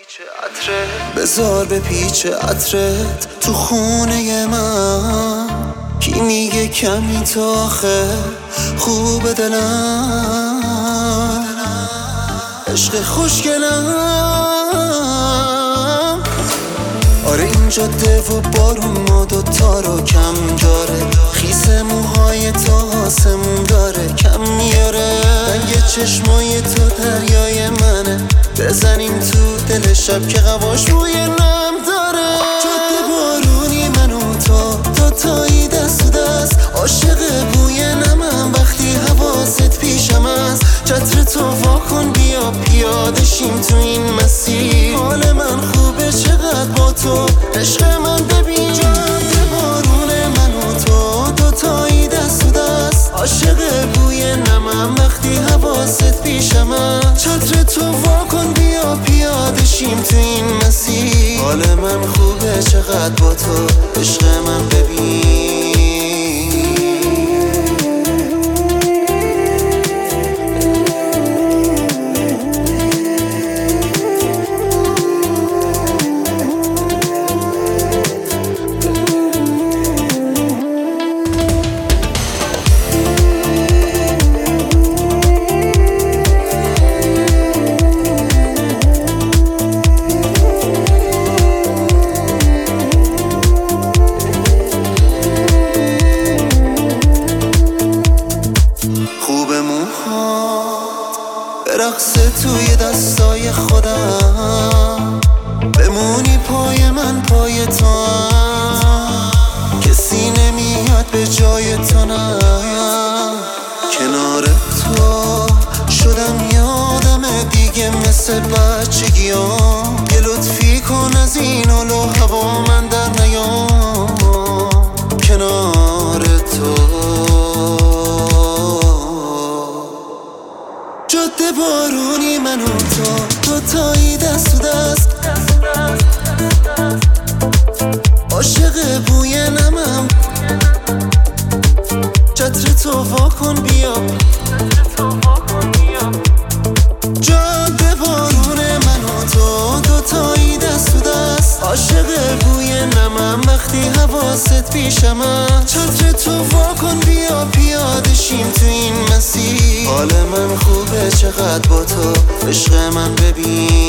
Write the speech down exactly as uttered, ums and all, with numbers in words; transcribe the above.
بذار به پیچ عطرت تو خونه من. کی میگه کمی تو آخه خوب دلم، عشق خوشگلم. آره این جاده و بارون ما دوتا رو کم داره، خیس موهای تو آسمون داره کم میاره. رنگ چشمای تو دریای منه، بزنیم تو دل شب که قواش بوی نم داره. جاده بارونی من و تو دوتایی دست و دست، عاشق بوی نمم وقتی حواست پیشم است. چتر تو واکن بیا پیاده شیم تو این مسیر، حال من خوبه چقدر با تو عشق من ببین. جاده بارون من و تو دوتایی دست و دست، عاشق بوی نمم وقتی حواست پیشم است. چتر تو واکن بیا پیاده شیم تو این مسیر، حال من خوبه چقدر با تو عشق من ببین. رقص توی دستای خودم، بمونی پای من پای تو هم، کسی نمیاد به جای تو نه. کنار تو شدم یادم دیگه مثل بچگیام، یه لطفی کن از این اولو هوا من در نیام. کنار تو جاده بارونی من و تو دوتایی دست و دست، عاشق بوی نمم. چتر تو واکن بیا، جاده بارون من و تو دوتایی دست و دست، عاشق بوی نمم وقتی حواست پیشم است. چتر تو واکن بیا پیاده شیم تو این مسیر، حال من خوبه چقدر با تو عشق من ببین.